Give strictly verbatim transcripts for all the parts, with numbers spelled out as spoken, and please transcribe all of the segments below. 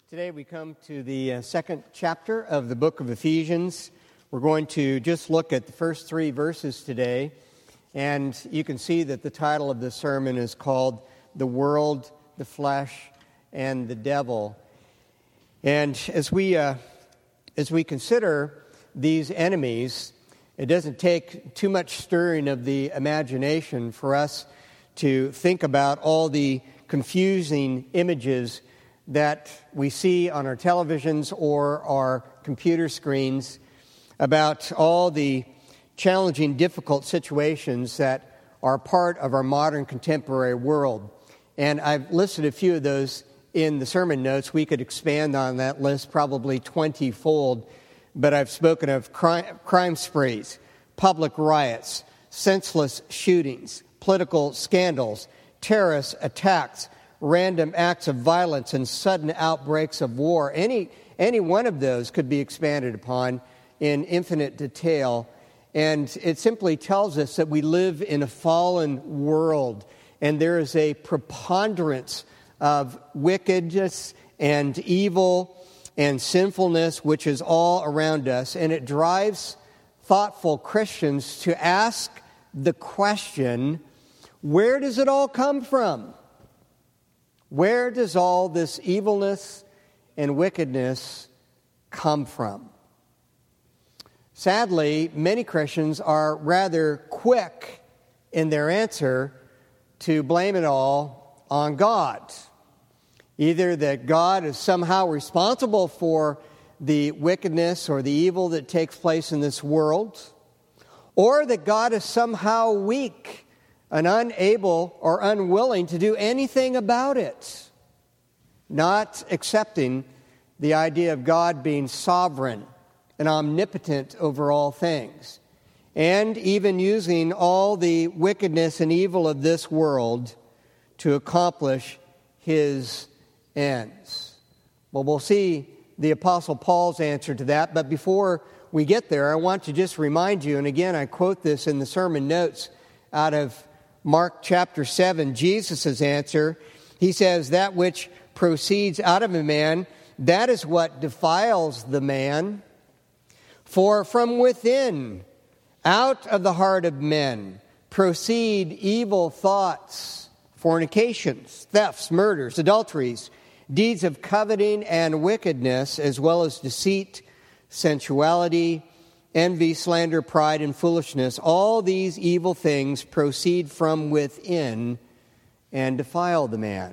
Today we come to the uh, second chapter of the book of Ephesians. We're going to just look at the first three verses today, and you can see that the title of this sermon is called The World, the Flesh, and the Devil. And as we uh, as we consider these enemies, it doesn't take too much stirring of the imagination for us to think about all the confusing images that we see on our televisions or our computer screens about all the challenging, difficult situations that are part of our modern contemporary world. And I've listed a few of those in the sermon notes. We could expand on that list probably twenty-fold, but I've spoken of crime, crime sprees, public riots, senseless shootings, political scandals, terrorist attacks, random acts of violence, and sudden outbreaks of war. Any any one of those could be expanded upon in infinite detail. And it simply tells us that we live in a fallen world, and there is a preponderance of wickedness and evil and sinfulness which is all around us. And it drives thoughtful Christians to ask the question, where does it all come from? Where does all this evilness and wickedness come from? Sadly, many Christians are rather quick in their answer to blame it all on God. Either that God is somehow responsible for the wickedness or the evil that takes place in this world, or that God is somehow weak and unable or unwilling to do anything about it, not accepting the idea of God being sovereign and omnipotent over all things, and even using all the wickedness and evil of this world to accomplish His ends. Well, we'll see the Apostle Paul's answer to that, but before we get there, I want to just remind you, and again, I quote this in the sermon notes out of Mark chapter seven, Jesus' answer. He says, that which proceeds out of a man, that is what defiles the man. For from within, out of the heart of men, proceed evil thoughts, fornications, thefts, murders, adulteries, deeds of coveting and wickedness, as well as deceit, sensuality, envy, slander, pride, and foolishness. All these evil things proceed from within and defile the man.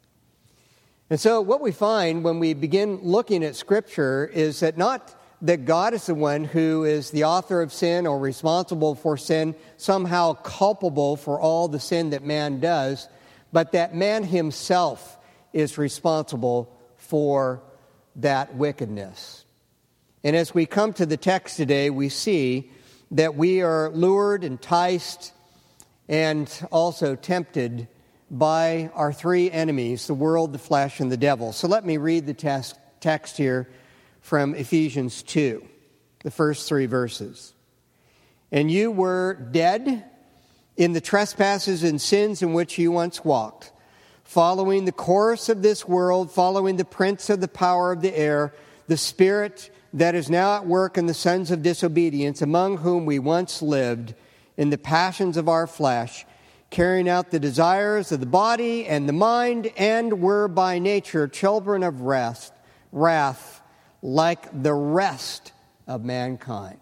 And so what we find when we begin looking at Scripture is that not that God is the one who is the author of sin or responsible for sin, somehow culpable for all the sin that man does, but that man himself is responsible for that wickedness. And as we come to the text today, we see that we are lured, enticed, and also tempted by our three enemies, the world, the flesh, and the devil. So let me read the text, text here from Ephesians two, the first three verses. And you were dead in the trespasses and sins in which you once walked, following the course of this world, following the prince of the power of the air, the spirit that is now at work in the sons of disobedience, among whom we once lived in the passions of our flesh, carrying out the desires of the body and the mind, and were by nature children of rest, wrath, like the rest of mankind.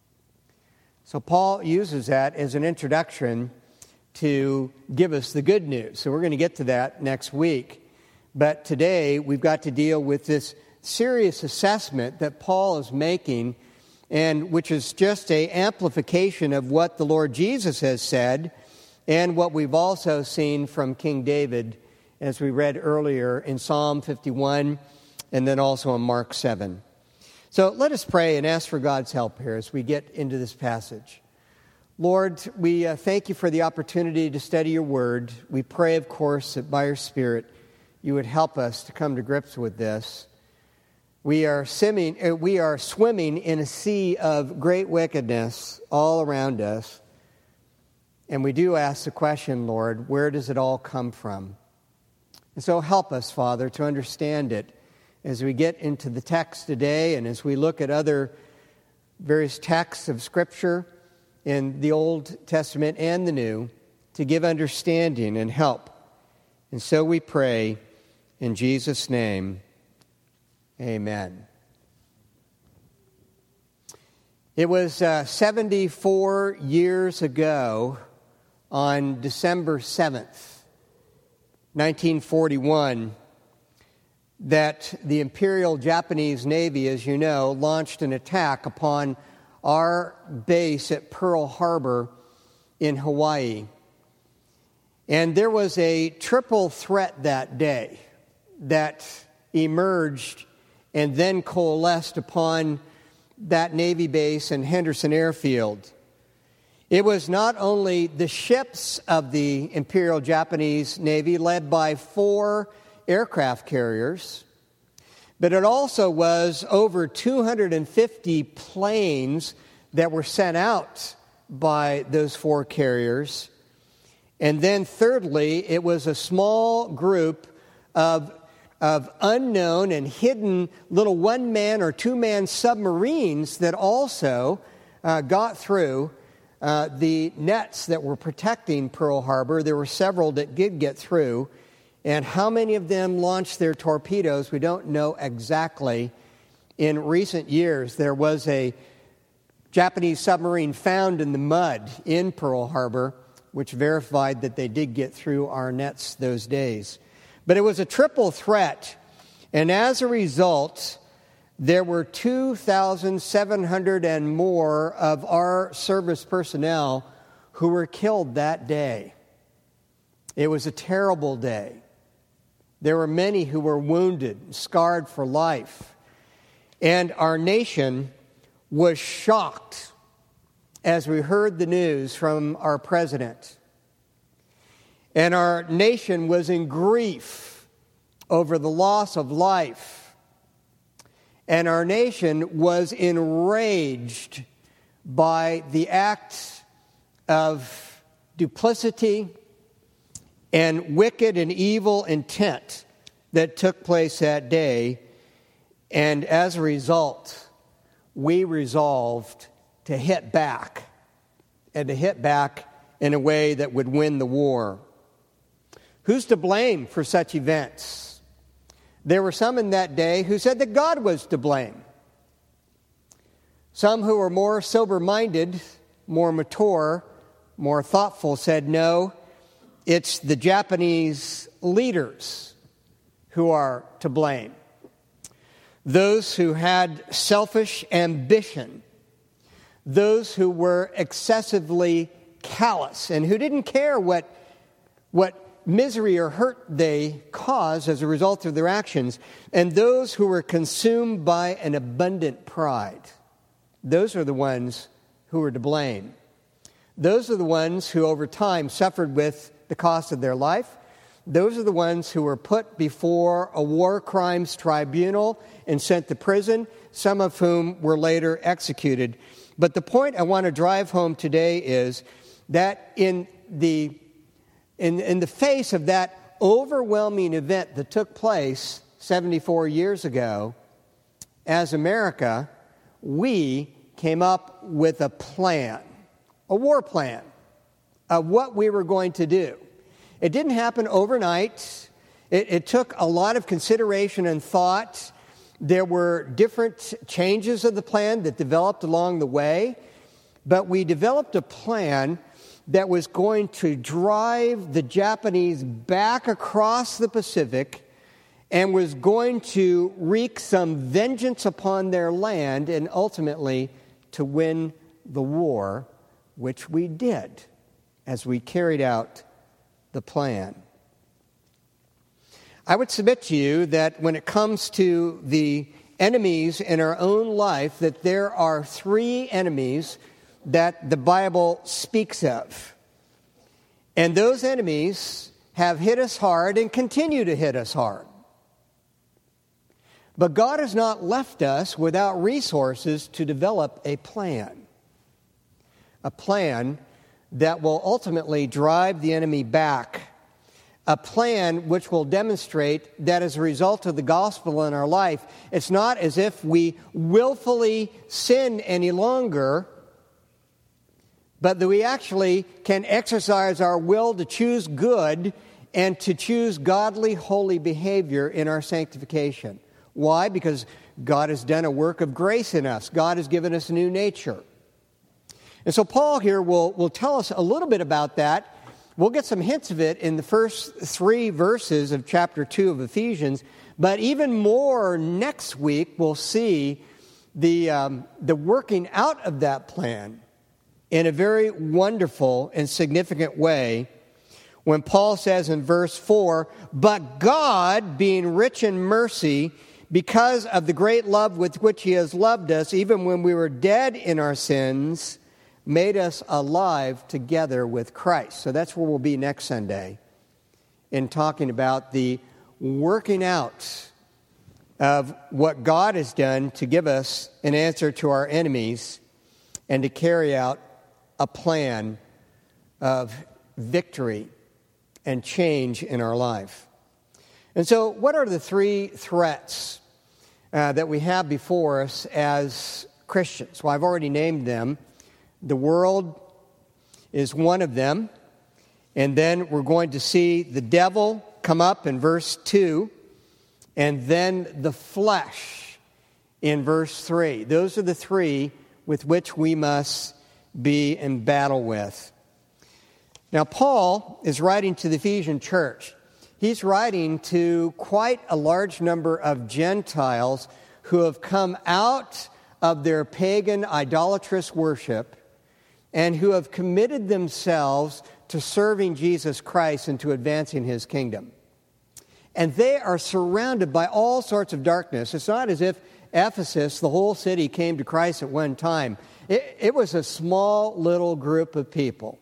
So Paul uses that as an introduction to give us the good news. So we're going to get to that next week. But today we've got to deal with this serious assessment that Paul is making, and which is just an amplification of what the Lord Jesus has said and what we've also seen from King David as we read earlier in Psalm fifty-one and then also in Mark seven. So let us pray and ask for God's help here as we get into this passage. Lord, we uh, thank you for the opportunity to study your word. We pray, of course, that by your Spirit you would help us to come to grips with this. We are swimming, we are swimming in a sea of great wickedness all around us. And we do ask the question, Lord, where does it all come from? And so help us, Father, to understand it as we get into the text today and as we look at other various texts of Scripture in the Old Testament and the New, to give understanding and help. And so we pray in Jesus' name, amen. It was uh, seventy-four years ago on December seventh, nineteen forty-one, that the Imperial Japanese Navy, as you know, launched an attack upon our base at Pearl Harbor in Hawaii. And there was a triple threat that day that emerged and then coalesced upon that Navy base in Henderson Airfield. It was not only the ships of the Imperial Japanese Navy, led by four aircraft carriers, but it also was over two hundred fifty planes that were sent out by those four carriers. And then thirdly, it was a small group of of unknown and hidden little one-man or two-man submarines that also uh, got through uh, the nets that were protecting Pearl Harbor. There were several that did get through, and how many of them launched their torpedoes, we don't know exactly. In recent years, there was a Japanese submarine found in the mud in Pearl Harbor, which verified that they did get through our nets those days. But it was a triple threat, and as a result, there were two thousand seven hundred and more of our service personnel who were killed that day. It was a terrible day. There were many who were wounded, scarred for life, and our nation was shocked as we heard the news from our president. And our nation was in grief over the loss of life. And our nation was enraged by the act of duplicity and wicked and evil intent that took place that day. And as a result, we resolved to hit back, and to hit back in a way that would win the war. Who's to blame for such events? There were some in that day who said that God was to blame. Some who were more sober-minded, more mature, more thoughtful said, no, it's the Japanese leaders who are to blame. Those who had selfish ambition, those who were excessively callous and who didn't care what, what misery or hurt they caused as a result of their actions, and those who were consumed by an abundant pride. Those are the ones who are to blame. Those are the ones who over time suffered with the cost of their life. Those are the ones who were put before a war crimes tribunal and sent to prison, some of whom were later executed. But the point I want to drive home today is that in the in, in the face of that overwhelming event that took place seventy-four years ago, as America, we came up with a plan, a war plan of what we were going to do. It didn't happen overnight. It, it took a lot of consideration and thought. There were different changes of the plan that developed along the way, but we developed a plan that was going to drive the Japanese back across the Pacific and was going to wreak some vengeance upon their land and ultimately to win the war, which we did as we carried out the plan. I would submit to you that when it comes to the enemies in our own life, that there are three enemies that the Bible speaks of. And those enemies have hit us hard and continue to hit us hard. But God has not left us without resources to develop a plan. A plan that will ultimately drive the enemy back. a plan which will demonstrate that as a result of the gospel in our life, it's not as if we willfully sin any longer, but that we actually can exercise our will to choose good and to choose godly, holy behavior in our sanctification. Why? Because God has done a work of grace in us. God has given us a new nature. And so Paul here will, will tell us a little bit about that. We'll get some hints of it in the first three verses of chapter two of Ephesians, but even more next week we'll see the, um, the working out of that plan in a very wonderful and significant way when Paul says in verse four, "But God, being rich in mercy, because of the great love with which He has loved us, even when we were dead in our sins, made us alive together with Christ." So that's where we'll be next Sunday in talking about the working out of what God has done to give us an answer to our enemies and to carry out a plan of victory and change in our life. And so what are the three threats uh, that we have before us as Christians? Well, I've already named them. The world is one of them. And then we're going to see the devil come up in verse two, and then the flesh in verse three. Those are the three with which we must be in battle with. Now, Paul is writing to the Ephesian church. He's writing to quite a large number of Gentiles who have come out of their pagan idolatrous worship and who have committed themselves to serving Jesus Christ and to advancing His kingdom. And they are surrounded by all sorts of darkness. It's not as if Ephesus, the whole city, came to Christ at one time. It, it was a small little group of people.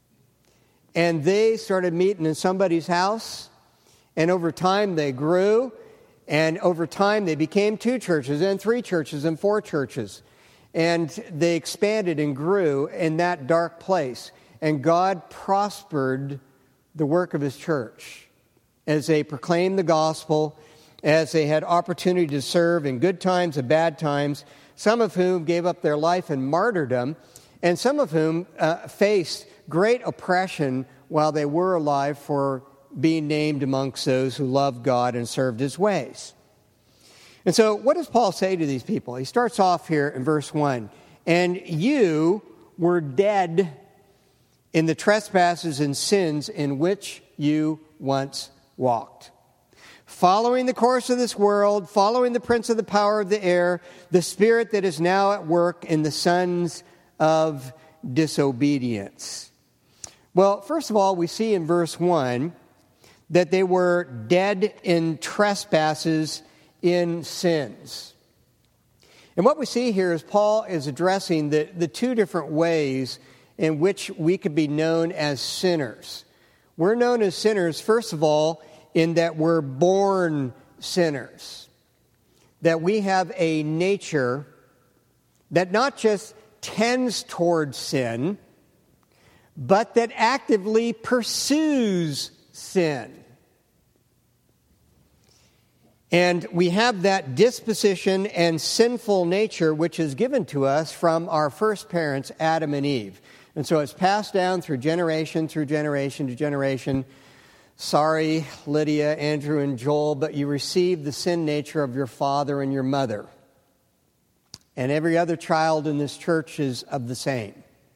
And they started meeting in somebody's house, and over time they grew, and over time they became two churches, and three churches, and four churches. And they expanded and grew in that dark place. And God prospered the work of His church as they proclaimed the gospel, as they had opportunity to serve in good times and bad times, some of whom gave up their life in martyrdom, and some of whom uh, faced great oppression while they were alive for being named amongst those who loved God and served His ways. And so what does Paul say to these people? He starts off here in verse one. "And you were dead in the trespasses and sins in which you once walked, following the course of this world, following the prince of the power of the air, the spirit that is now at work in the sons of disobedience." Well, first of all, we see in verse one that they were dead in trespasses, in sins. And what we see here is Paul is addressing the, the two different ways in which we could be known as sinners. We're known as sinners, first of all, in that we're born sinners. That we have a nature that not just tends towards sin, but that actively pursues sin. And we have that disposition and sinful nature which is given to us from our first parents, Adam and Eve. And so it's passed down through generation, through generation to generation. Sorry, Lydia, Andrew, and Joel, but you received the sin nature of your father and your mother. And every other child in this church is of the same.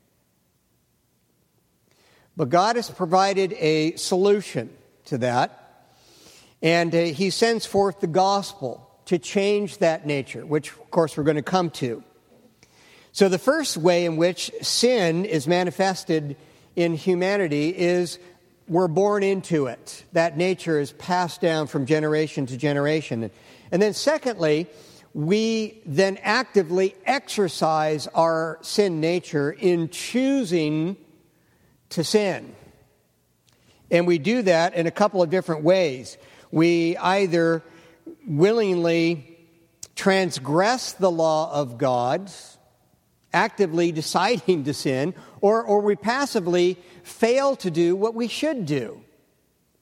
But God has provided a solution to that. And uh, He sends forth the gospel to change that nature, which, of course, we're going to come to. So the first way in which sin is manifested in humanity is we're born into it. That nature is passed down from generation to generation. And then secondly, we then actively exercise our sin nature in choosing to sin. And we do that in a couple of different ways. We either willingly transgress the law of God, actively deciding to sin, or, or we passively fail to do what we should do.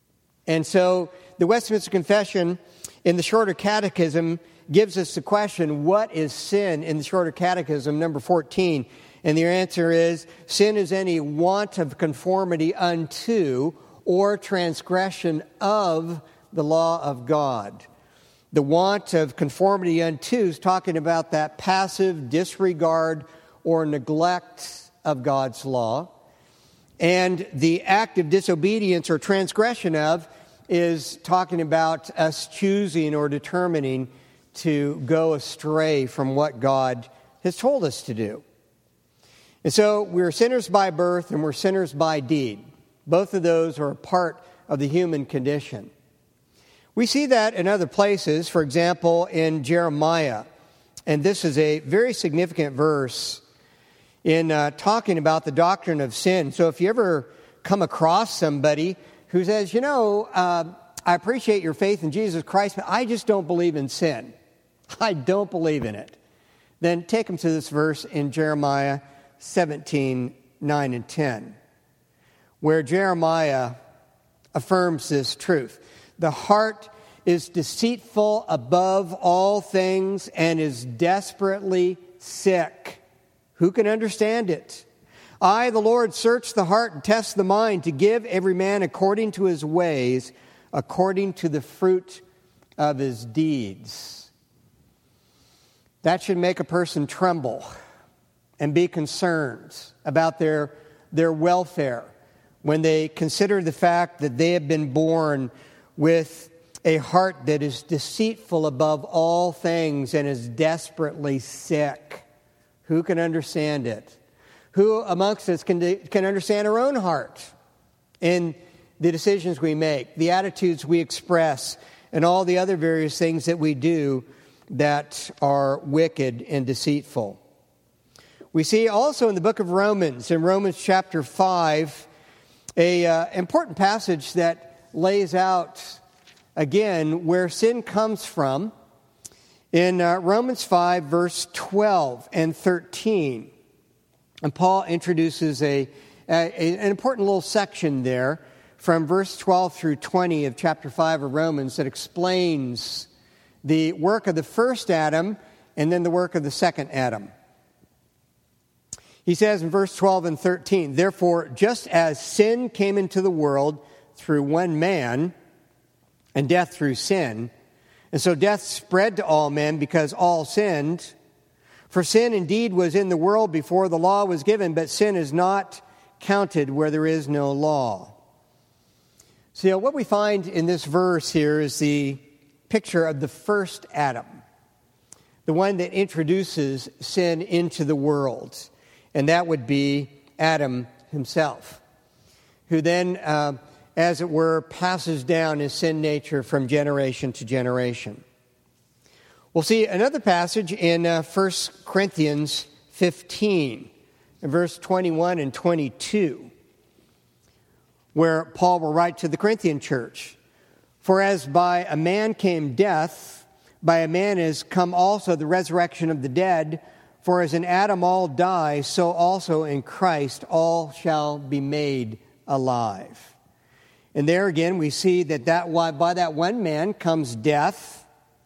And so the Westminster Confession in the Shorter Catechism gives us the question, what is sin, in the Shorter Catechism, number fourteen? And the answer is, sin is any want of conformity unto or transgression of the law of God. The want of conformity unto is talking about that passive disregard or neglect of God's law. And the act of disobedience or transgression of is talking about us choosing or determining to go astray from what God has told us to do. And so we're sinners by birth and we're sinners by deed. Both of those are a part of the human condition. We see that in other places, for example, in Jeremiah. And this is a very significant verse in uh, talking about the doctrine of sin. So if you ever come across somebody who says, you know, uh, I appreciate your faith in Jesus Christ, but I just don't believe in sin. I don't believe in it. Then take them to this verse in Jeremiah seventeen, nine and ten, where Jeremiah affirms this truth. The heart is deceitful above all things and is desperately sick. Who can understand it? I, the Lord, search the heart and test the mind to give every man according to his ways, according to the fruit of his deeds. That should make a person tremble and be concerned about their, their welfare when they consider the fact that they have been born with a heart that is deceitful above all things and is desperately sick. Who can understand it? Who amongst us can, can understand our own heart in the decisions we make, the attitudes we express, and all the other various things that we do that are wicked and deceitful? We see also in the book of Romans, in Romans chapter five, a uh, important passage that lays out, again, where sin comes from. In uh, Romans five, verse twelve and thirteen, and Paul introduces a, a an important little section there from verse twelve through twenty of chapter five of Romans that explains the work of the first Adam and then the work of the second Adam. He says in verse twelve and thirteen, therefore, just as sin came into the world through one man, and death through sin, and so death spread to all men because all sinned. For sin indeed was in the world before the law was given, but sin is not counted where there is no law. So what we find in this verse here is the picture of the first Adam, the one that introduces sin into the world. And that would be Adam himself, who then, uh, as it were, passes down his sin nature from generation to generation. We'll see another passage in uh, First Corinthians fifteen, in verse twenty-one and twenty-two, where Paul will write to the Corinthian church, for as by a man came death, by a man is come also the resurrection of the dead. For as in Adam all die, so also in Christ all shall be made alive. And there again we see that, that by that one man comes death,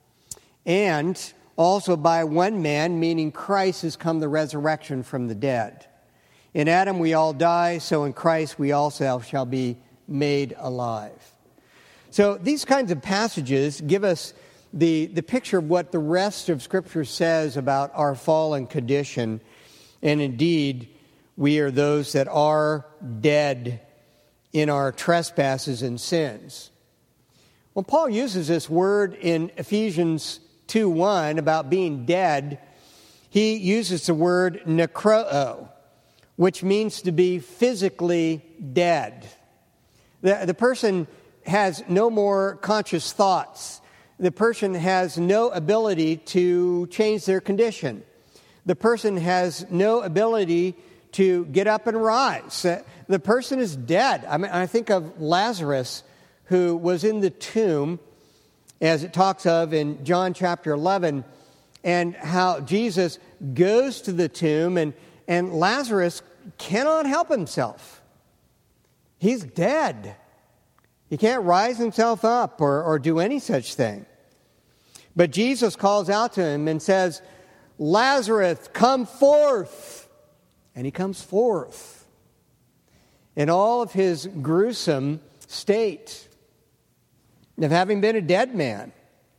and also by one man, meaning Christ, has come the resurrection from the dead. In Adam we all die, so in Christ we also shall be made alive. So these kinds of passages give us the, the picture of what the rest of Scripture says about our fallen condition. And indeed, we are those that are dead in our trespasses and sins. When Paul uses this word in Ephesians two one about being dead, he uses the word nekroo, which means to be physically dead. The, the person has no more conscious thoughts. The person has no ability to change their condition. The person has no ability to get up and rise. The person is dead. I mean, I think of Lazarus, who was in the tomb, as it talks of in John chapter eleven, and how Jesus goes to the tomb, and, and Lazarus cannot help himself. He's dead. He can't rise himself up or, or do any such thing. But Jesus calls out to him and says, Lazarus, come forth. And he comes forth in all of his gruesome state of having been a dead man.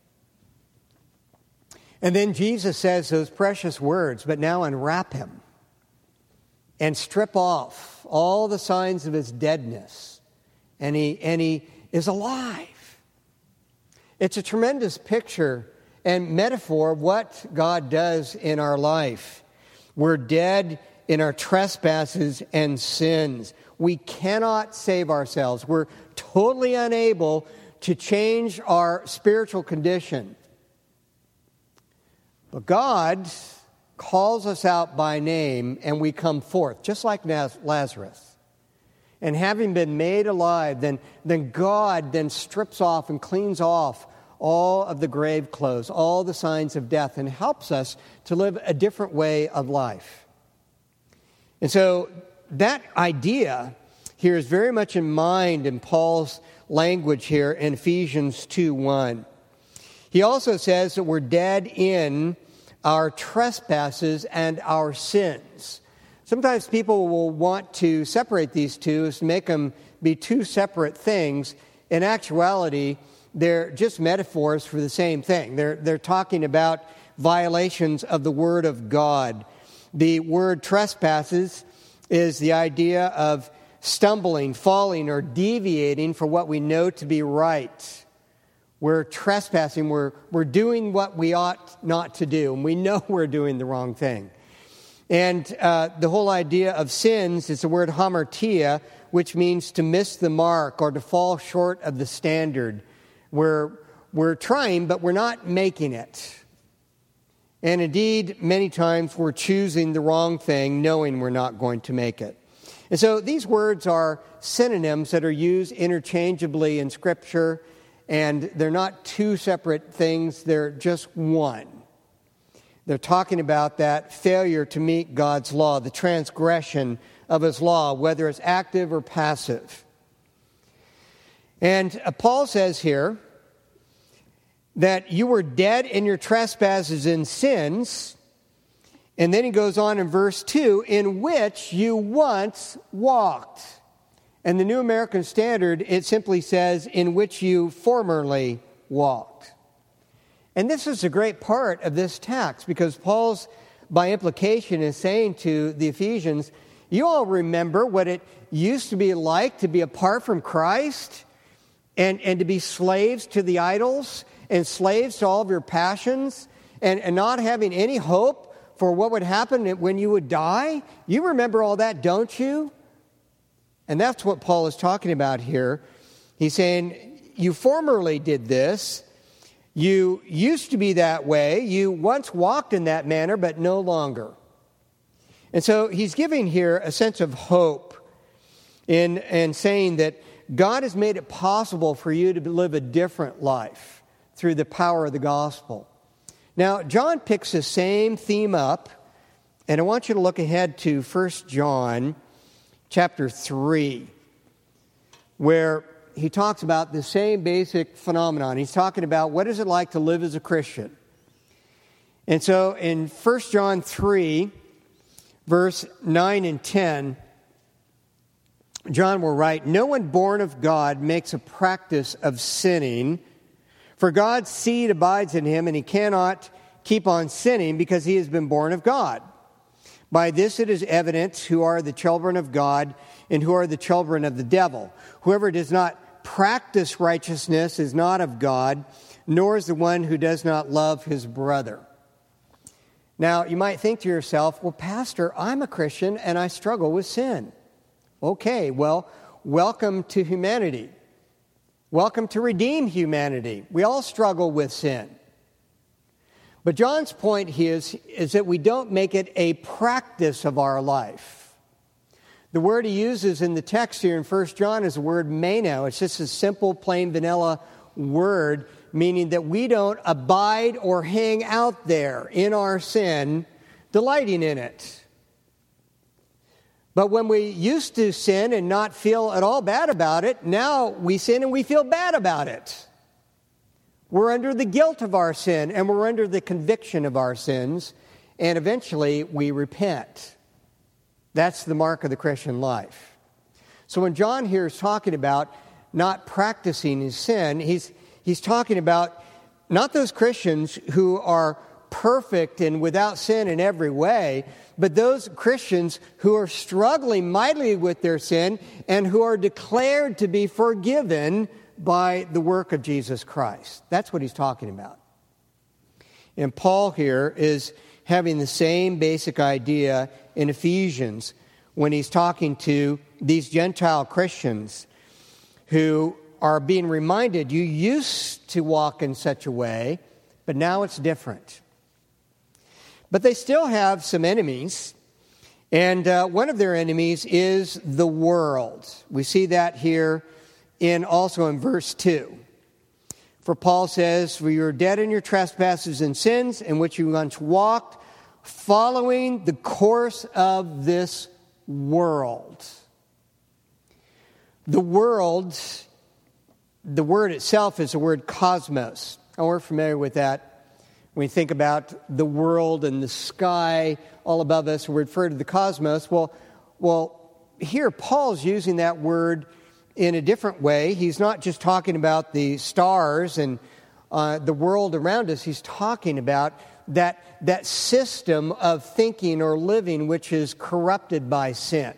And then Jesus says those precious words, but now unwrap him and strip off all the signs of his deadness. And he, and he is alive. It's a tremendous picture and metaphor of what God does in our life. We're dead in our trespasses and sins. We cannot save ourselves. We're totally unable to change our spiritual condition. But God calls us out by name and we come forth, just like Lazarus. And having been made alive, then, then God then strips off and cleans off all of the grave clothes, all the signs of death, and helps us to live a different way of life. And so that idea here is very much in mind in Paul's language here in Ephesians two one. He also says that we're dead in our trespasses and our sins. Sometimes people will want to separate these two, to make them be two separate things. In actuality, they're just metaphors for the same thing. They're, they're talking about violations of the Word of God. The word trespasses is the idea of stumbling, falling, or deviating from what we know to be right. We're trespassing. We're, we're doing what we ought not to do, and we know we're doing the wrong thing. And uh, the whole idea of sins is the word hamartia, which means to miss the mark or to fall short of the standard. We're, we're trying, but we're not making it. And indeed, many times we're choosing the wrong thing, knowing we're not going to make it. And so these words are synonyms that are used interchangeably in Scripture, and they're not two separate things, they're just one. They're talking about that failure to meet God's law, the transgression of His law, whether it's active or passive. And Paul says here that you were dead in your trespasses and sins, and then he goes on in verse two, in which you once walked. And the New American Standard, it simply says, in which you formerly walked. And this is a great part of this text, because Paul's, by implication, is saying to the Ephesians, you all remember what it used to be like to be apart from Christ and, and to be slaves to the idols and slaves to all of your passions and, and not having any hope for what would happen when you would die? You remember all that, don't you? And that's what Paul is talking about here. He's saying, you formerly did this. You used to be that way. You once walked in that manner, but no longer. And so he's giving here a sense of hope in, in saying that God has made it possible for you to live a different life through the power of the gospel. Now, John picks the same theme up, and I want you to look ahead to First John chapter three, where he talks about the same basic phenomenon. He's talking about what is it like to live as a Christian. And so in First John three, verse nine and ten, John will write, no one born of God makes a practice of sinning, for God's seed abides in him, and he cannot keep on sinning because he has been born of God. By this it is evident who are the children of God and who are the children of the devil. Whoever does not practice righteousness is not of God, nor is the one who does not love his brother. Now, you might think to yourself, well, Pastor, I'm a Christian and I struggle with sin. Okay, well, welcome to humanity. Welcome to redeem humanity. We all struggle with sin. But John's point here is, is that we don't make it a practice of our life. The word he uses in the text here in First John is the word meno. It's just a simple, plain, vanilla word, meaning that we don't abide or hang out there in our sin, delighting in it. But when we used to sin and not feel at all bad about it, now we sin and we feel bad about it. We're under the guilt of our sin, and we're under the conviction of our sins, and eventually we repent. That's the mark of the Christian life. So when John here is talking about not practicing his sin, he's, he's talking about not those Christians who are perfect and without sin in every way, but those Christians who are struggling mightily with their sin and who are declared to be forgiven by the work of Jesus Christ. That's what he's talking about. And Paul here is having the same basic idea in Ephesians when he's talking to these Gentile Christians who are being reminded, you used to walk in such a way, but now it's different. But they still have some enemies, and uh, one of their enemies is the world. We see that here in also in verse two. For Paul says, for you are dead in your trespasses and sins, in which you once walked, following the course of this world. The world, the word itself is the word cosmos. And we're familiar with that. When we think about the world and the sky all above us, we refer to the cosmos. Well, well, here Paul's using that word in a different way. He's not just talking about the stars and uh, the world around us. He's talking about that, that system of thinking or living which is corrupted by sin.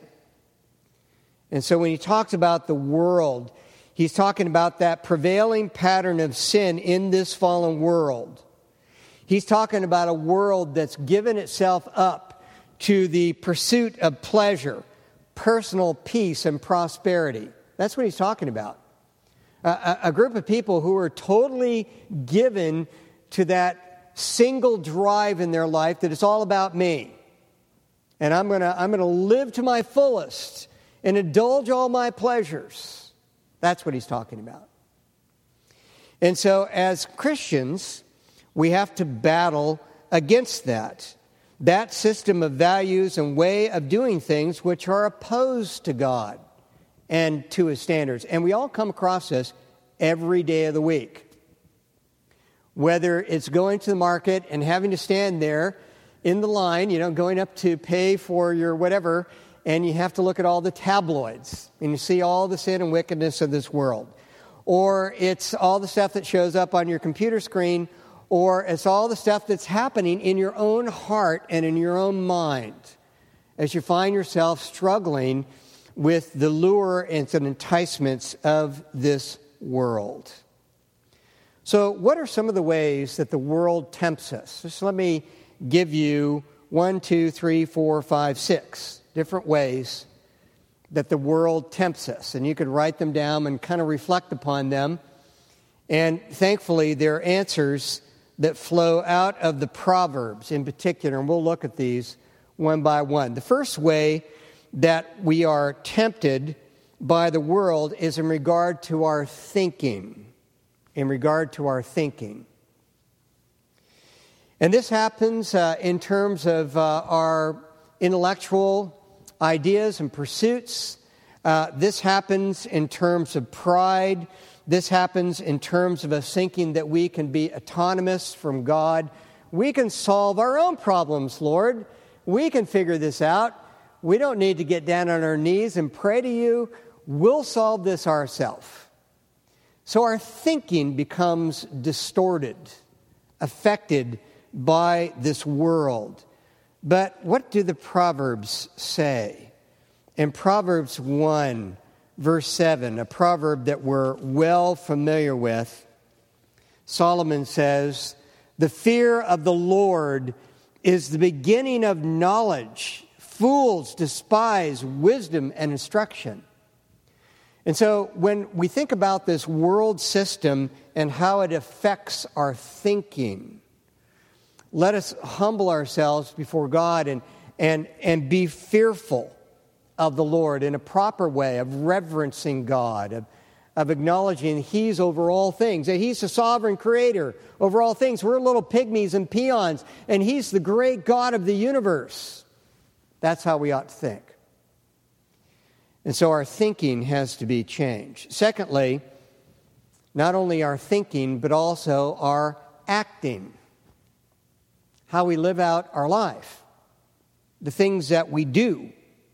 And so when he talks about the world, he's talking about that prevailing pattern of sin in this fallen world. He's talking about a world that's given itself up to the pursuit of pleasure, personal peace, and prosperity. That's what he's talking about. A, a group of people who are totally given to that single drive in their life that it's all about me. And I'm going to I'm going to live to my fullest and indulge all my pleasures. That's what he's talking about. And so as Christians, we have to battle against that. That system of values and way of doing things which are opposed to God and to his standards. And we all come across this every day of the week. Whether it's going to the market and having to stand there in the line, you know, going up to pay for your whatever, and you have to look at all the tabloids, and you see all the sin and wickedness of this world. Or it's all the stuff that shows up on your computer screen, or it's all the stuff that's happening in your own heart and in your own mind as you find yourself struggling with the lure and the enticements of this world. So what are some of the ways that the world tempts us? Just let me give you one, two, three, four, five, six different ways that the world tempts us. And you could write them down and kind of reflect upon them. And thankfully, they're answers that flow out of the Proverbs in particular. And we'll look at these one by one. The first way that we are tempted by the world is in regard to our thinking. In regard to our thinking. And this happens uh, in terms of uh, our intellectual ideas and pursuits. Uh, this happens in terms of pride. This happens in terms of us thinking that we can be autonomous from God. We can solve our own problems, Lord. We can figure this out. We don't need to get down on our knees and pray to you. We'll solve this ourselves. So our thinking becomes distorted, affected by this world. But what do the Proverbs say? In Proverbs one, verse seven, a proverb that we're well familiar with, Solomon says, "The fear of the Lord is the beginning of knowledge. Fools despise wisdom and instruction." And so when we think about this world system and how it affects our thinking, let us humble ourselves before God and, and, and be fearful of the Lord in a proper way, of reverencing God, of, of acknowledging He's over all things, that He's the sovereign creator over all things. We're little pygmies and peons, and He's the great God of the universe. That's how we ought to think. And so our thinking has to be changed. Secondly, not only our thinking, but also our acting. How we live out our life. The things that we do.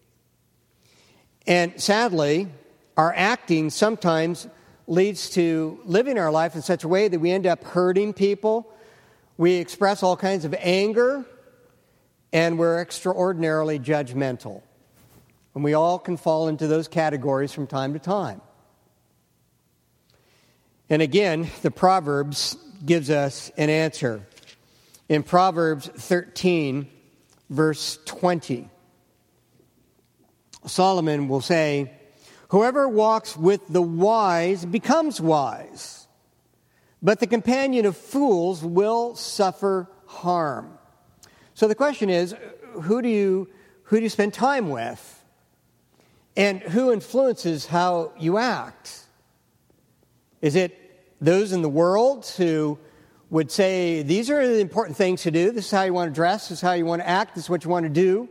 And sadly, our acting sometimes leads to living our life in such a way that we end up hurting people. We express all kinds of anger, and we're extraordinarily judgmental. And we all can fall into those categories from time to time. And again, the Proverbs gives us an answer. In Proverbs thirteen, verse twenty, Solomon will say, "Whoever walks with the wise becomes wise, but the companion of fools will suffer harm." So the question is, who do you who do you spend time with? And who influences how you act? Is it those in the world who would say, these are the important things to do, this is how you want to dress, this is how you want to act, this is what you want to do?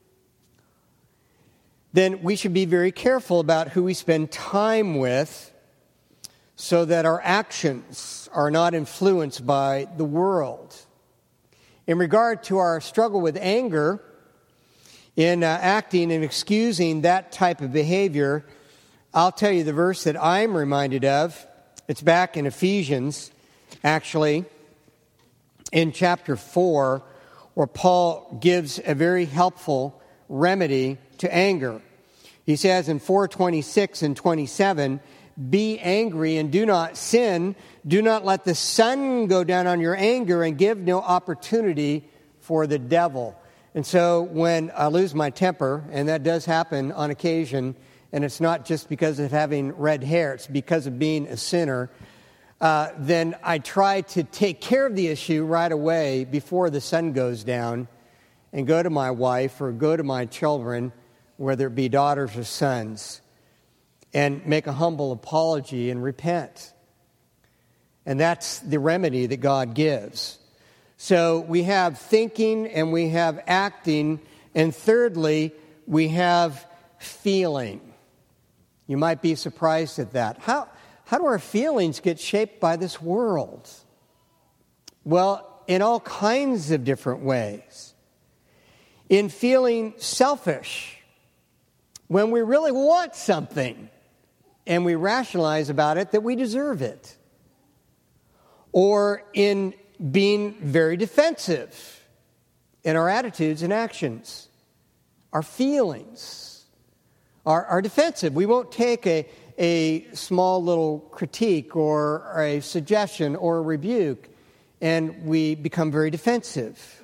Then we should be very careful about who we spend time with so that our actions are not influenced by the world. In regard to our struggle with anger, in uh, acting and excusing that type of behavior, I'll tell you the verse that I'm reminded of. It's back in Ephesians, actually, in chapter four, where Paul gives a very helpful remedy to anger. He says in four twenty-six and twenty-seven, "Be angry and do not sin. Do not let the sun go down on your anger, and give no opportunity for the devil." And so when I lose my temper, and that does happen on occasion, and it's not just because of having red hair, it's because of being a sinner, uh, then I try to take care of the issue right away before the sun goes down and go to my wife or go to my children, whether it be daughters or sons, and make a humble apology and repent. And that's the remedy that God gives. So we have thinking and we have acting, and thirdly, we have feeling. You might be surprised at that. How, how do our feelings get shaped by this world? Well, in all kinds of different ways. In feeling selfish, when we really want something, and we rationalize about it that we deserve it. Or in being very defensive in our attitudes and actions. Our feelings are, are defensive. We won't take a, a small little critique or a suggestion or a rebuke, and we become very defensive.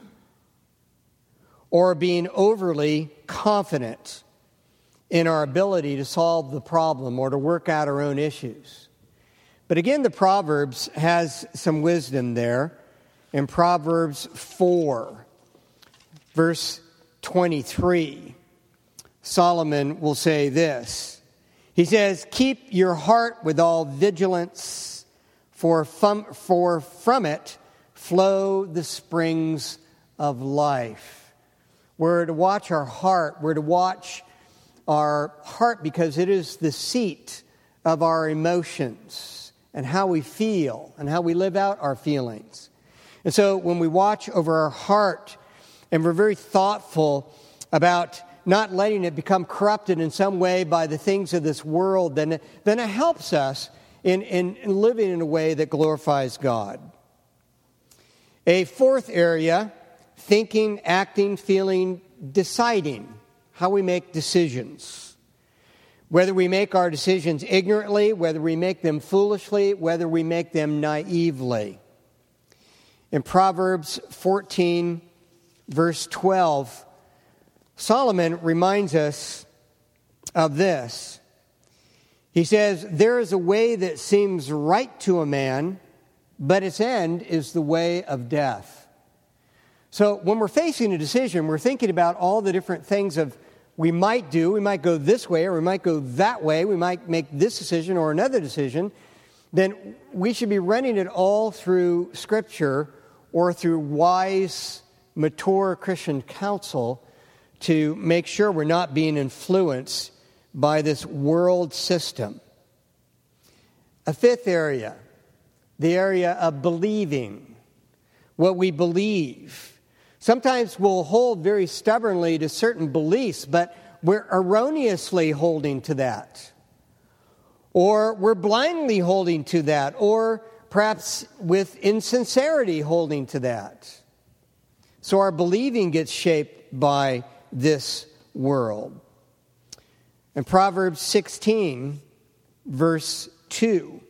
Or being overly confident in our ability to solve the problem or to work out our own issues. But again, the Proverbs has some wisdom there. In Proverbs four, verse twenty-three, Solomon will say this. He says, "Keep your heart with all vigilance, for from, for from it flow the springs of life." We're to watch our heart. We're to watch our heart because it is the seat of our emotions and how we feel and how we live out our feelings. And so when we watch over our heart and we're very thoughtful about not letting it become corrupted in some way by the things of this world, then it, then it helps us in, in, in living in a way that glorifies God. A fourth area, thinking, acting, feeling, deciding, how we make decisions. Whether we make our decisions ignorantly, whether we make them foolishly, whether we make them naively. In Proverbs fourteen, verse twelve, Solomon reminds us of this. He says, "There is a way that seems right to a man, but its end is the way of death." So when we're facing a decision, we're thinking about all the different things of we might do. We might go this way or we might go that way. We might make this decision or another decision. Then we should be running it all through Scripture or through wise, mature Christian counsel to make sure we're not being influenced by this world system. A fifth area, the area of believing, what we believe. Sometimes we'll hold very stubbornly to certain beliefs, but we're erroneously holding to that. Or we're blindly holding to that, or perhaps with insincerity holding to that. So our believing gets shaped by this world. In Proverbs sixteen, verse two,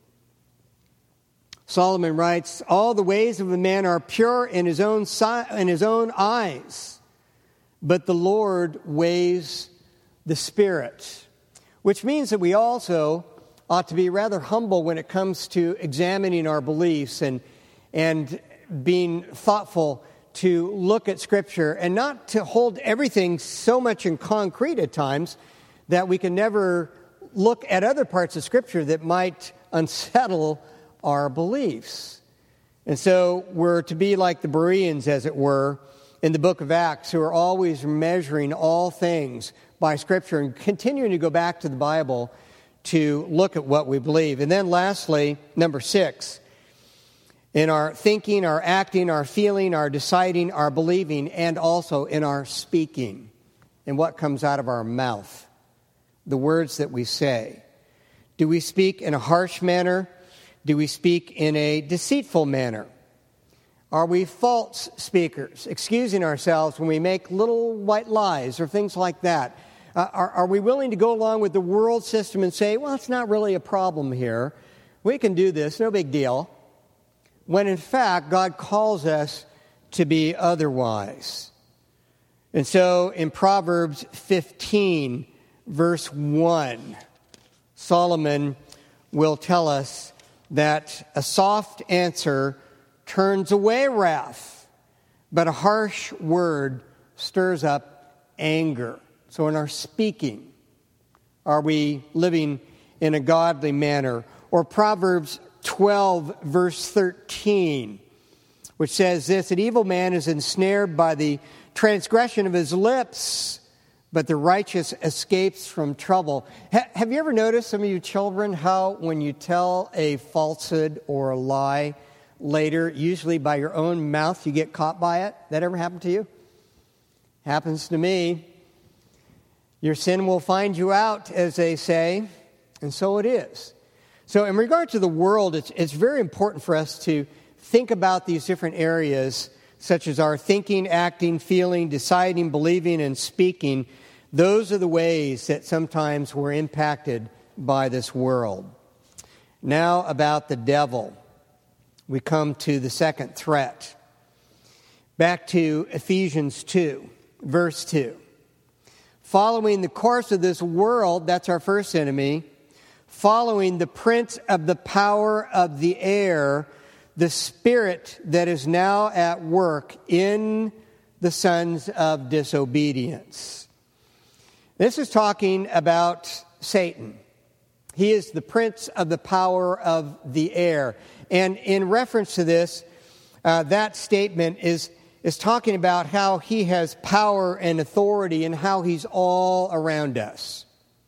Solomon writes, "All the ways of a man are pure in his own si- in his own eyes, but the Lord weighs the spirit." Which means that we also ought to be rather humble when it comes to examining our beliefs and and being thoughtful to look at Scripture and not to hold everything so much in concrete at times that we can never look at other parts of Scripture that might unsettle our beliefs. And so we're to be like the Bereans, as it were, in the book of Acts, who are always measuring all things by Scripture and continuing to go back to the Bible to look at what we believe. And then lastly, number six, in our thinking, our acting, our feeling, our deciding, our believing, and also in our speaking, in what comes out of our mouth, the words that we say. Do we speak in a harsh manner? Do we speak in a deceitful manner? Are we false speakers, excusing ourselves when we make little white lies or things like that? Uh, are, are we willing to go along with the world system and say, well, it's not really a problem here. We can do this, no big deal. When in fact, God calls us to be otherwise. And so in Proverbs fifteen, verse one, Solomon will tell us that a soft answer turns away wrath, but a harsh word stirs up anger. So in our speaking, are we living in a godly manner? Or Proverbs twelve, verse thirteen, which says this, "An evil man is ensnared by the transgression of his lips, but the righteous escapes from trouble." Ha- have you ever noticed, some of you children, how when you tell a falsehood or a lie later, usually by your own mouth, you get caught by it? That ever happened to you? Happens to me. Your sin will find you out, as they say, and so it is. So in regard to the world, it's, it's very important for us to think about these different areas, such as our thinking, acting, feeling, deciding, believing, and speaking. Those are the ways that sometimes we're impacted by this world. Now about the devil. We come to the second threat. Back to Ephesians two, verse two. "Following the course of this world," that's our first enemy, "following the prince of the power of the air, the spirit that is now at work in the sons of disobedience." This is talking about Satan. He is the prince of the power of the air. And in reference to this, uh, that statement is, is talking about how he has power and authority and how he's all around us.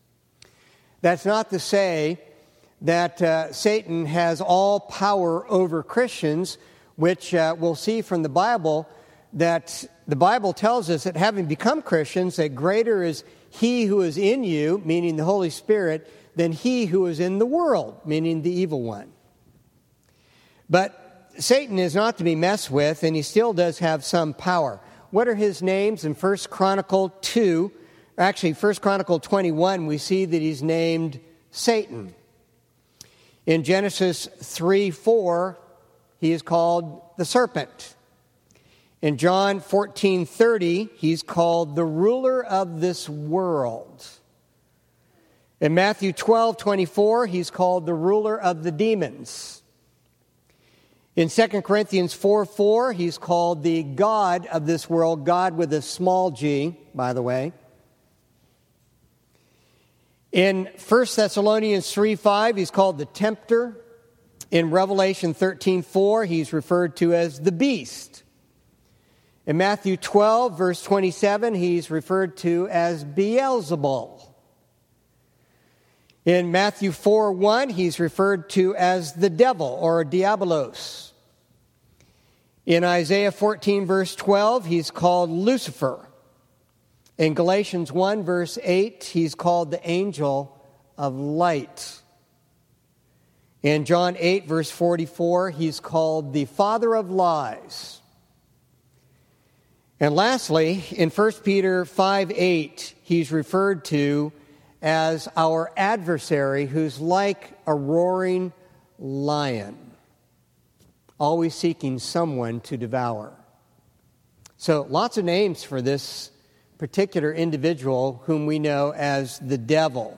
That's not to say that uh, Satan has all power over Christians, which uh, we'll see from the Bible, that the Bible tells us that having become Christians, that greater is he who is in you, meaning the Holy Spirit, than he who is in the world, meaning the evil one. But Satan is not to be messed with, and he still does have some power. What are his names? In First Chronicle two, actually First Chronicle twenty-one, we see that he's named Satan. In Genesis three four, he is called the serpent. In John fourteen thirty, he's called the ruler of this world. In Matthew twelve twenty-four, he's called the ruler of the demons. In Second Corinthians four four, he's called the God of this world, God with a small g, by the way. In First Thessalonians three five, he's called the tempter. In Revelation thirteen four, he's referred to as the beast. In Matthew twelve, verse twenty-seven, he's referred to as Beelzebul. In Matthew four one, he's referred to as the devil or diabolos. In Isaiah fourteen, verse twelve, he's called Lucifer. In Galatians one, verse eight, he's called the angel of light. In John eight, verse forty-four, he's called the father of lies. And lastly, in First Peter five eight, he's referred to as our adversary who's like a roaring lion, always seeking someone to devour. So lots of names for this particular individual whom we know as the devil.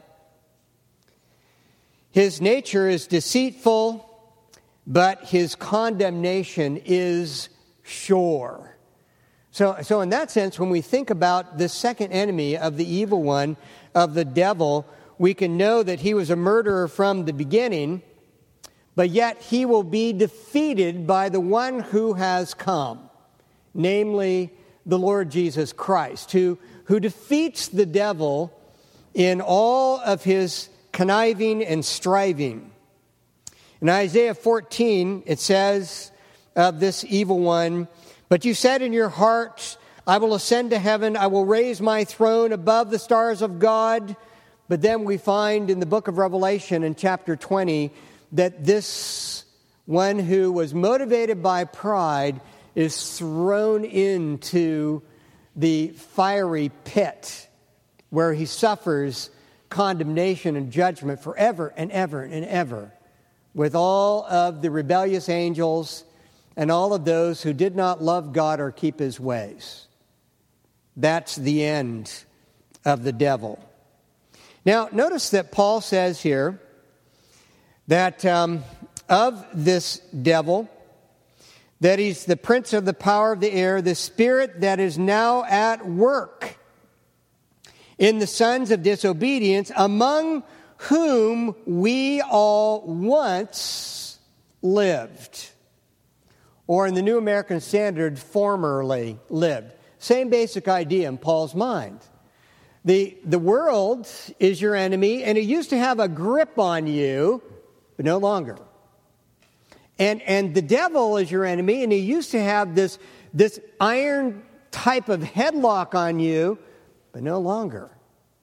His nature is deceitful, but his condemnation is sure. So, so in that sense, when we think about the second enemy of the evil one, of the devil, we can know that he was a murderer from the beginning, but yet he will be defeated by the one who has come, namely the Lord Jesus Christ, who, who defeats the devil in all of his conniving and striving. In Isaiah fourteen, it says of this evil one, "But you said in your heart, I will ascend to heaven, I will raise my throne above the stars of God." But then we find in the book of Revelation in chapter twenty that this one who was motivated by pride is thrown into the fiery pit where he suffers condemnation and judgment forever and ever and ever with all of the rebellious angels and all of those who did not love God or keep his ways. That's the end of the devil. Now, notice that Paul says here that um, of this devil, that he's the prince of the power of the air, the spirit that is now at work in the sons of disobedience, among whom we all once lived. Or in the New American Standard, formerly lived. Same basic idea in Paul's mind. The, the world is your enemy, and it used to have a grip on you, but no longer. And, and the devil is your enemy, and he used to have this, this iron type of headlock on you, but no longer.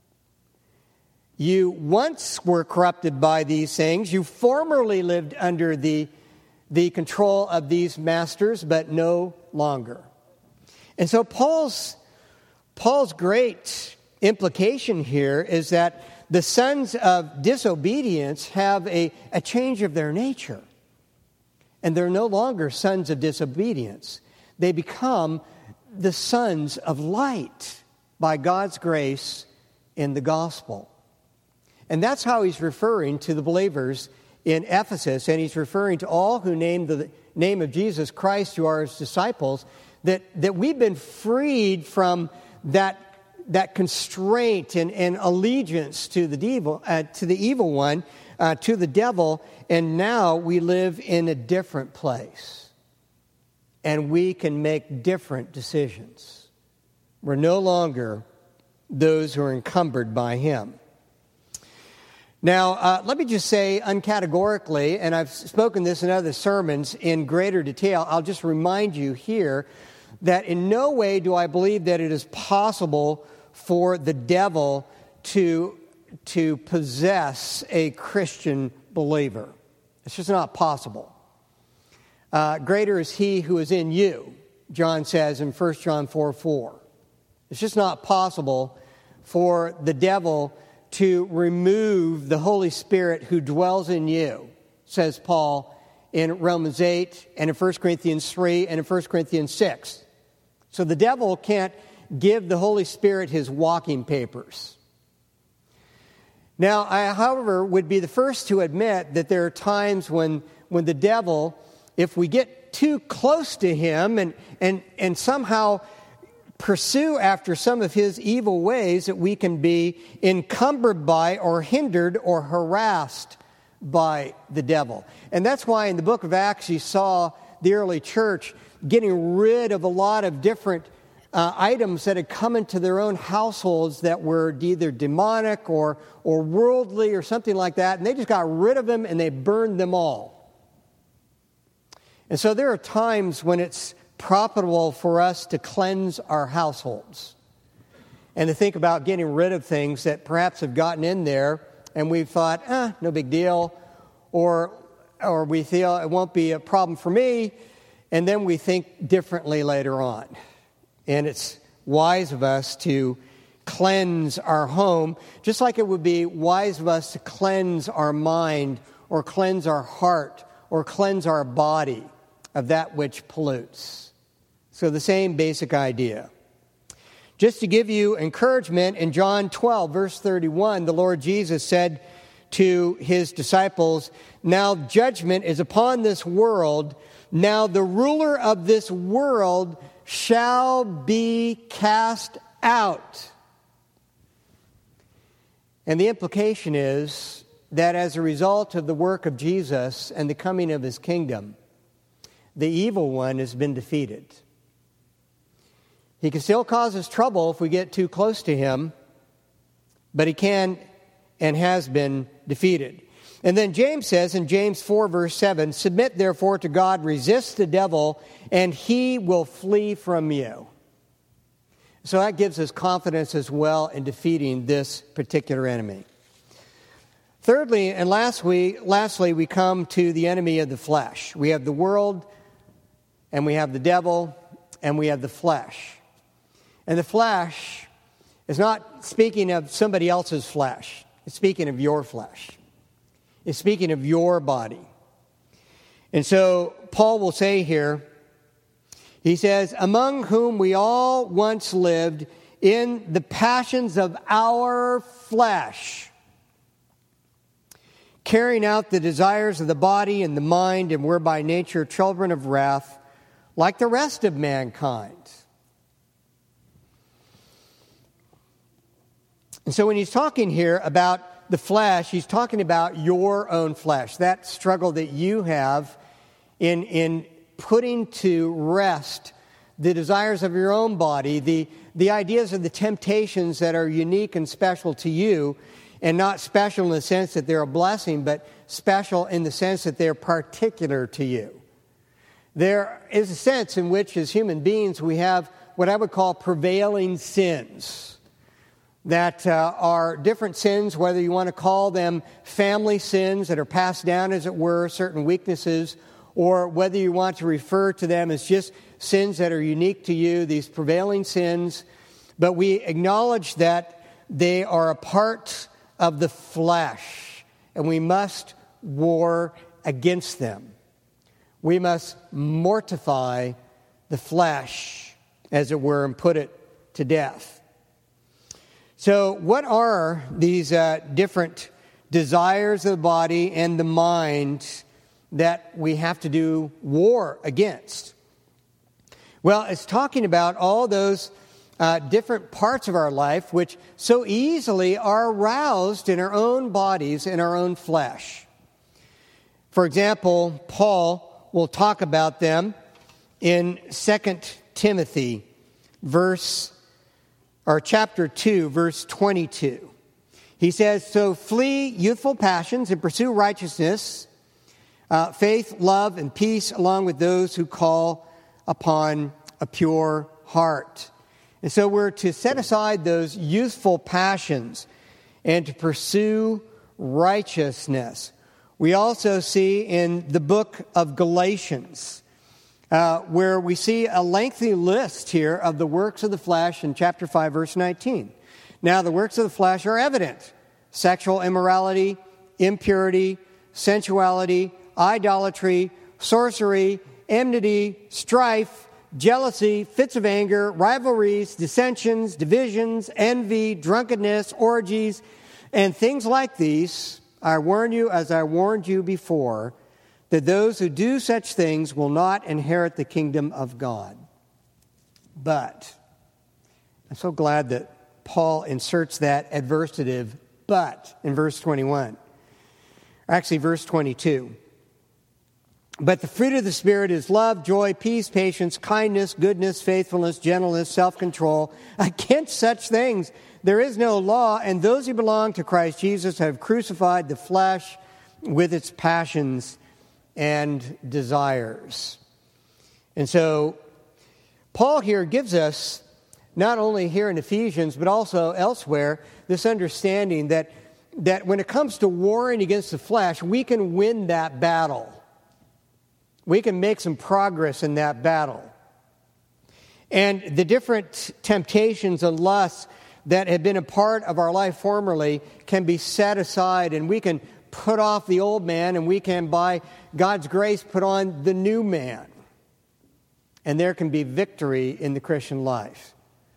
You once were corrupted by these things. You formerly lived under the, the control of these masters, but no longer. And so Paul's, Paul's great implication here is that the sons of disobedience have a, a change of their nature. And they're no longer sons of disobedience. They become the sons of light by God's grace in the gospel. And that's how he's referring to the believers in Ephesus, and he's referring to all who name the name of Jesus Christ, who are his disciples, that, that we've been freed from that, that constraint and, and allegiance to the devil, uh, to the evil one, uh, to the devil, and now we live in a different place. And we can make different decisions. We're no longer those who are encumbered by him. Now, uh, let me just say uncategorically, and I've spoken this in other sermons in greater detail, I'll just remind you here that in no way do I believe that it is possible for the devil to, to possess a Christian believer. It's just not possible. Uh, greater is he who is in you, John says in First John four four. It's just not possible for the devil to remove the Holy Spirit who dwells in you, says Paul in Romans eight and in First Corinthians three and in First Corinthians six. So the devil can't give the Holy Spirit his walking papers. Now, I, however, would be the first to admit that there are times when, when the devil, if we get too close to him and, and, and somehow pursue after some of his evil ways, that we can be encumbered by or hindered or harassed by the devil. And that's why in the book of Acts you saw the early church getting rid of a lot of different uh, items that had come into their own households that were either demonic or, or worldly or something like that, and they just got rid of them and they burned them all. And so there are times when it's profitable for us to cleanse our households and to think about getting rid of things that perhaps have gotten in there and we've thought, ah, no big deal, or or we feel it won't be a problem for me, and then we think differently later on. And it's wise of us to cleanse our home, just like it would be wise of us to cleanse our mind or cleanse our heart or cleanse our body of that which pollutes. So the same basic idea. Just to give you encouragement, in John twelve, verse thirty-one, the Lord Jesus said to his disciples, "Now judgment is upon this world. Now the ruler of this world shall be cast out." And the implication is that as a result of the work of Jesus and the coming of his kingdom, the evil one has been defeated. He can still cause us trouble if we get too close to him, but he can and has been defeated. And then James says in James four, verse seven, "Submit therefore to God, resist the devil, and he will flee from you." So that gives us confidence as well in defeating this particular enemy. Thirdly, and lastly, lastly, we come to the enemy of the flesh. We have the world, and we have the devil, and we have the flesh. And the flesh is not speaking of somebody else's flesh. It's speaking of your flesh. It's speaking of your body. And so Paul will say here, he says, "Among whom we all once lived in the passions of our flesh, carrying out the desires of the body and the mind, and were by nature children of wrath, like the rest of mankind." And so when he's talking here about the flesh, he's talking about your own flesh, that struggle that you have in, in putting to rest the desires of your own body, the, the ideas of the temptations that are unique and special to you, and not special in the sense that they're a blessing, but special in the sense that they're particular to you. There is a sense in which, as human beings, we have what I would call prevailing sins that uh, are different sins, whether you want to call them family sins that are passed down, as it were, certain weaknesses, or whether you want to refer to them as just sins that are unique to you, these prevailing sins. But we acknowledge that they are a part of the flesh, and we must war against them. We must mortify the flesh, as it were, and put it to death. So what are these uh, different desires of the body and the mind that we have to do war against? Well, it's talking about all those uh, different parts of our life which so easily are aroused in our own bodies, in our own flesh. For example, Paul will talk about them in Second Timothy, verse or chapter two, verse twenty-two. He says, "So flee youthful passions and pursue righteousness, uh, faith, love, and peace, along with those who call upon a pure heart." And so we're to set aside those youthful passions and to pursue righteousness. We also see in the book of Galatians, Uh, where we see a lengthy list here of the works of the flesh in chapter five, verse nineteen. Now, the works of the flesh are evident: sexual immorality, impurity, sensuality, idolatry, sorcery, enmity, strife, jealousy, fits of anger, rivalries, dissensions, divisions, envy, drunkenness, orgies, and things like these. I warn you, as I warned you before, that those who do such things will not inherit the kingdom of God. But, I'm so glad that Paul inserts that adversative, but, in verse twenty-one. Actually, verse twenty-two. But the fruit of the Spirit is love, joy, peace, patience, kindness, goodness, faithfulness, gentleness, self-control. Against such things there is no law, and those who belong to Christ Jesus have crucified the flesh with its passions and desires. And so Paul here gives us, not only here in Ephesians, but also elsewhere, this understanding that, that when it comes to warring against the flesh, we can win that battle. We can make some progress in that battle. And the different temptations and lusts that had been a part of our life formerly can be set aside, and we can put off the old man, and we can, by God's grace, put on the new man. And there can be victory in the Christian life.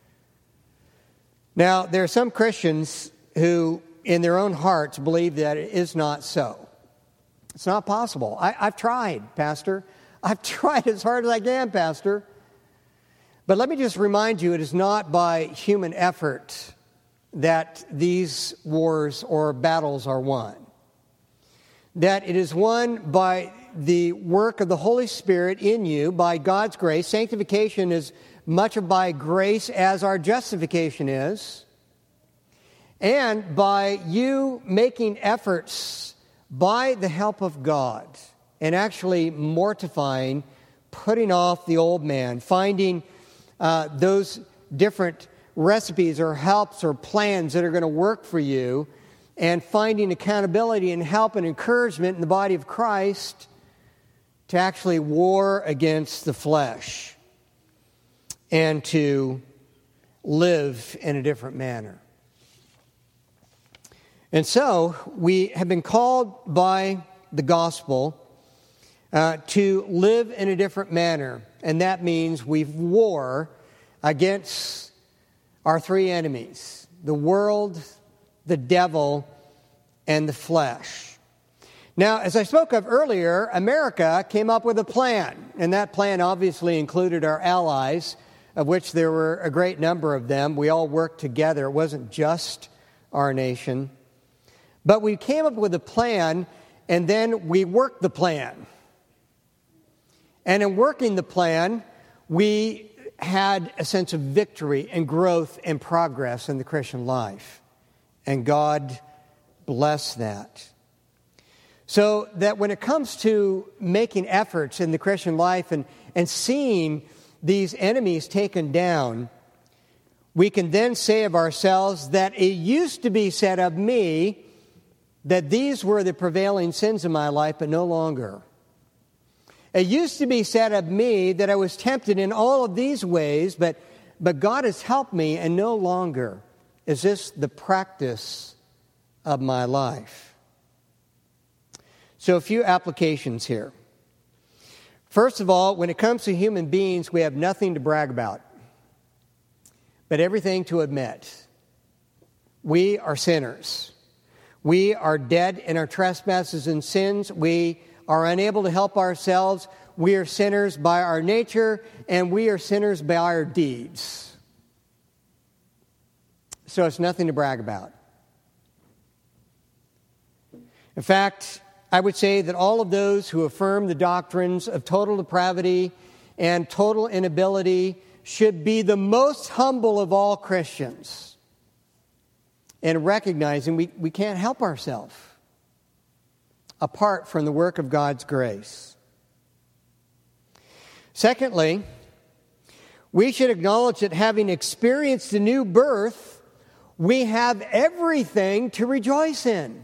Now, there are some Christians who, in their own hearts, believe that it is not so. It's not possible. I, I've tried, Pastor. I've tried as hard as I can, Pastor. But let me just remind you, it is not by human effort that these wars or battles are won. That it is won by the work of the Holy Spirit in you, by God's grace. Sanctification is much of by grace as our justification is. And by you making efforts by the help of God and actually mortifying, putting off the old man, finding uh, those different recipes or helps or plans that are going to work for you, and finding accountability and help and encouragement in the body of Christ to actually war against the flesh and to live in a different manner. And so we have been called by the gospel uh, to live in a different manner. And that means we war against our three enemies: the world, the devil, and the flesh. Now, as I spoke of earlier, America came up with a plan. And that plan obviously included our allies, of which there were a great number of them. We all worked together. It wasn't just our nation. But we came up with a plan, and then we worked the plan. And in working the plan, we had a sense of victory and growth and progress in the Christian life. And God bless that. So that when it comes to making efforts in the Christian life and, and seeing these enemies taken down, we can then say of ourselves that it used to be said of me that these were the prevailing sins in my life, but no longer. It used to be said of me that I was tempted in all of these ways, but, but God has helped me, and no longer is this the practice of my life. So a few applications here. First of all, when it comes to human beings, we have nothing to brag about, but everything to admit. We are sinners. We are dead in our trespasses and sins. We are unable to help ourselves. We are sinners by our nature, and we are sinners by our deeds. So it's nothing to brag about. In fact, I would say that all of those who affirm the doctrines of total depravity and total inability should be the most humble of all Christians, and recognizing we, we can't help ourselves apart from the work of God's grace. Secondly, we should acknowledge that having experienced a new birth, we have everything to rejoice in.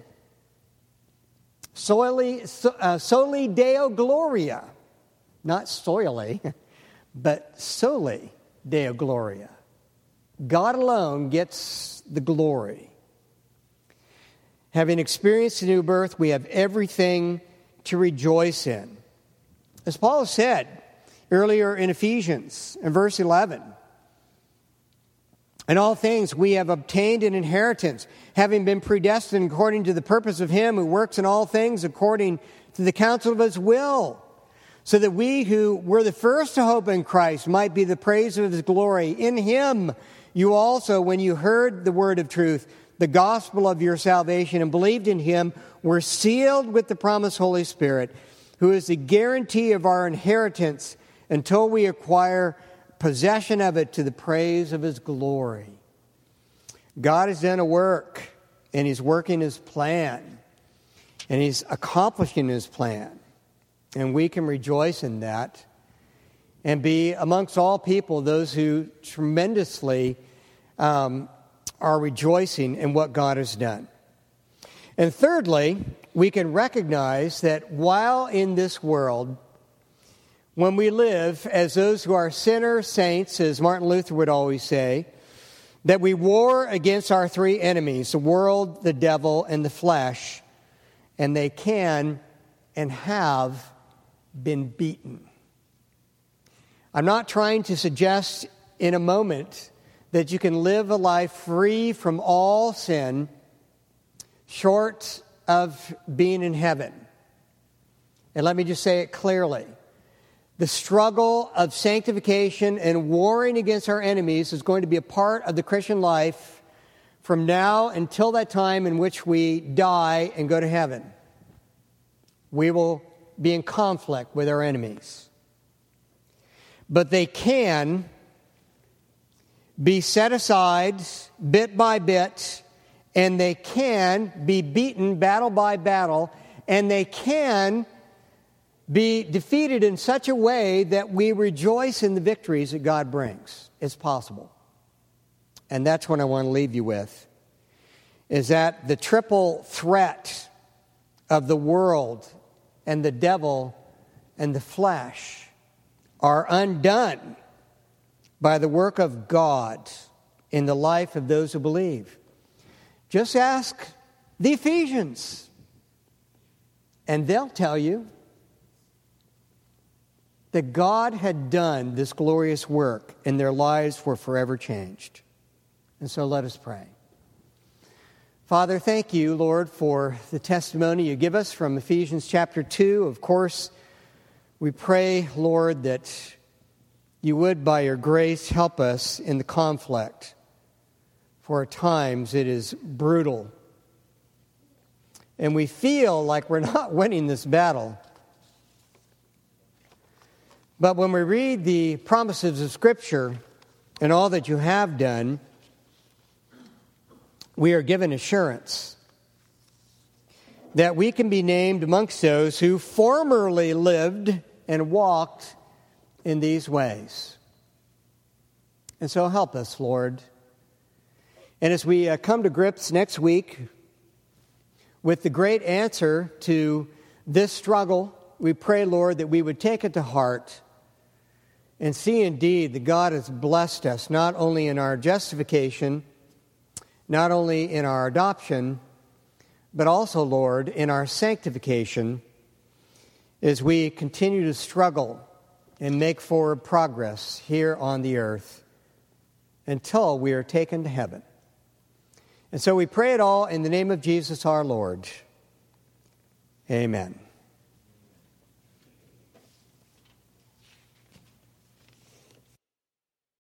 Soli, uh, soli Deo Gloria. Not soily, but soli Deo Gloria. God alone gets the glory. Having experienced a new birth, we have everything to rejoice in. As Paul said earlier in Ephesians, in verse eleven, in all things we have obtained an inheritance, having been predestined according to the purpose of Him who works in all things according to the counsel of His will, so that we who were the first to hope in Christ might be the praise of His glory. In Him you also, when you heard the word of truth, the gospel of your salvation, and believed in Him, were sealed with the promised Holy Spirit, who is the guarantee of our inheritance until we acquire possession of it to the praise of his glory. God has done a work, and he's working his plan, and he's accomplishing his plan. And we can rejoice in that and be amongst all people those who tremendously um, are rejoicing in what God has done. And thirdly, we can recognize that while in this world, when we live as those who are sinner saints, as Martin Luther would always say, that we war against our three enemies, the world, the devil, and the flesh, and they can and have been beaten. I'm not trying to suggest in a moment that you can live a life free from all sin, short of being in heaven. And let me just say it clearly. The struggle of sanctification and warring against our enemies is going to be a part of the Christian life from now until that time in which we die and go to heaven. We will be in conflict with our enemies. But they can be set aside bit by bit, and they can be beaten battle by battle, and they can be defeated in such a way that we rejoice in the victories that God brings. It's possible. And that's what I want to leave you with, is that the triple threat of the world and the devil and the flesh are undone by the work of God in the life of those who believe. Just ask the Ephesians, and they'll tell you that God had done this glorious work and their lives were forever changed. And so let us pray. Father, thank you, Lord, for the testimony you give us from Ephesians chapter two. Of course, we pray, Lord, that you would, by your grace, help us in the conflict. For at times it is brutal. And we feel like we're not winning this battle. But when we read the promises of Scripture and all that you have done, we are given assurance that we can be named amongst those who formerly lived and walked in these ways. And so help us, Lord. And as we uh, come to grips next week with the great answer to this struggle, we pray, Lord, that we would take it to heart and see indeed that God has blessed us not only in our justification, not only in our adoption, but also, Lord, in our sanctification as we continue to struggle and make forward progress here on the earth until we are taken to heaven. And so we pray it all in the name of Jesus our Lord. Amen.